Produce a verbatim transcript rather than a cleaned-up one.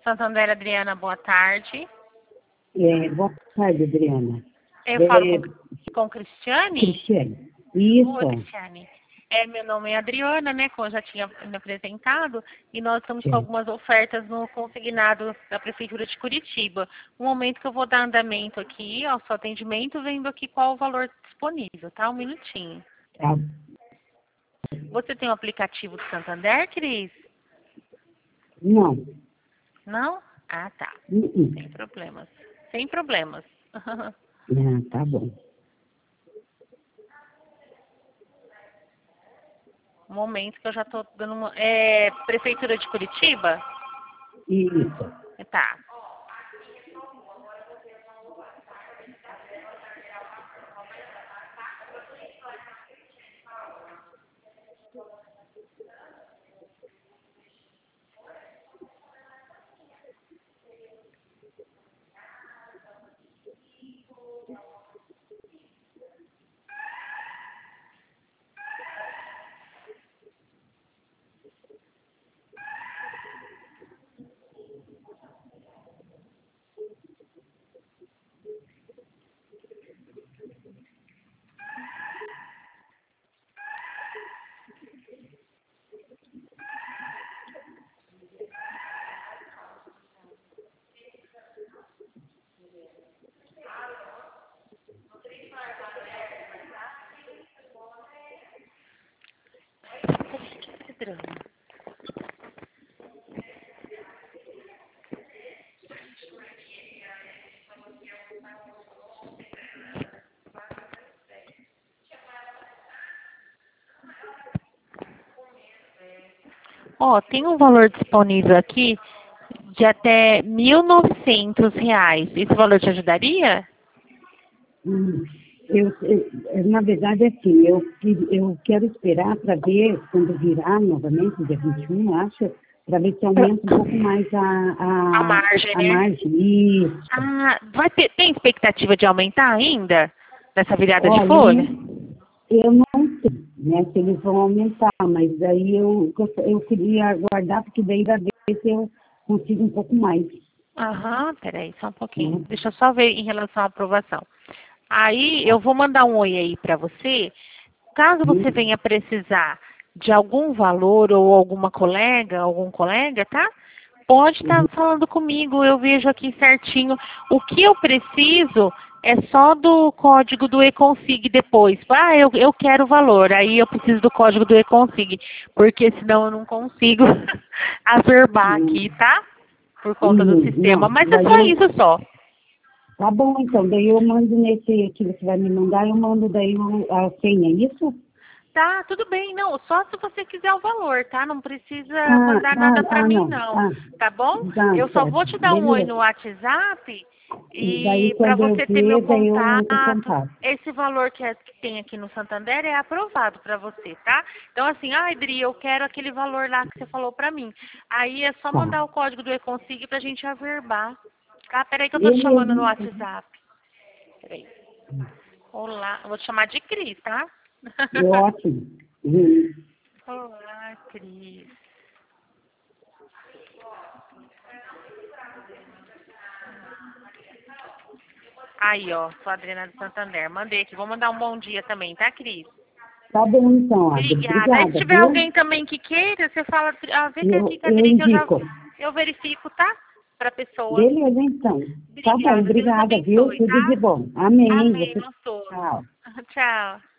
Santander, Adriana, boa tarde. É, boa tarde, Adriana. Eu É, falo com, com Cristiane? Cristiane. Isso. Oi, Cristiane. É, meu nome é Adriana, né, como eu já tinha me apresentado, e nós estamos Sim. com algumas ofertas no consignado da Prefeitura de Curitiba. No momento que eu vou dar andamento aqui ao seu atendimento, vendo aqui qual o valor disponível, tá? Um minutinho. Tá. Você tem o aplicativo do Santander, Cris? Não. Não? Ah, tá. Uh -uh. Sem problemas. Sem problemas. Ah, tá bom. Um momento que eu já estou dando uma... É Prefeitura de Curitiba? Isso. Tá. Que drama. Ó, tem um valor disponível aqui de até mil e novecentos reais. Esse valor te ajudaria? Hum, Eu, eu, na verdade, assim, eu, eu quero esperar para ver, quando virar novamente, dia vinte e um, acho, para ver se aumenta um pouco mais a, a, A margem, a né? margem. Isso. Ah, vai ter, tem expectativa de aumentar ainda? Nessa virada de Olha, folha? eu não sei, né, se eles vão aumentar, mas aí eu, eu queria aguardar, porque daí vai ver se eu consigo um pouco mais. Aham, peraí, só um pouquinho. Né? Deixa eu só ver em relação à aprovação. Aí eu vou mandar um oi aí para você. Caso você venha precisar de algum valor ou alguma colega, algum colega, tá? Pode estar falando comigo, eu vejo aqui certinho. O que eu preciso é só do código do eConsig depois. Ah, eu, eu quero o valor, aí eu preciso do código do eConsig, porque senão eu não consigo averbar aqui, tá? Por conta do Uhum, sistema. não, Mas é daí só eu, isso só. tá bom, então, daí eu mando nesse que você vai me mandar, eu mando daí o- a senha, é isso? Tá, tudo bem. Não, só se você quiser o valor, tá? Não precisa Ah, mandar ah, nada pra ah, mim, não, não. ah, Tá bom? tá Eu só vou certo, te dar um oi no beleza. WhatsApp E daí e para quando eu você ter meu ver, daí eu entro em contato. contato. Esse valor que, é- que tem aqui no Santander é aprovado para você, tá? Então, assim, ah, Adri, eu quero aquele valor lá que você falou pra mim. Aí é só Tá, mandar o código do eConsig pra gente averbar. Tá? Peraí que eu tô te beleza, chamando no então. WhatsApp. Peraí. Olá, eu vou te chamar de Cris, tá? Ótimo. Uhum. Olá, Cris. Aí, ó, sou a Adriana do Santander. Mandei aqui. Vou mandar um bom dia também, tá, Cris? Tá bom, então, Adri. Obrigada. Aí, se Obrigada, tiver viu? alguém também que queira, você fala, ah, vê que aqui Eu, com a eu Adri que eu já indico. eu verifico, tá? Pra pessoa. Beleza, então. Tá bom, Obrigada. Deus obrigada, viu? abençoe, Tudo de tá? bom. Amém. Amém, Você... nós todos. Tchau. Tchau.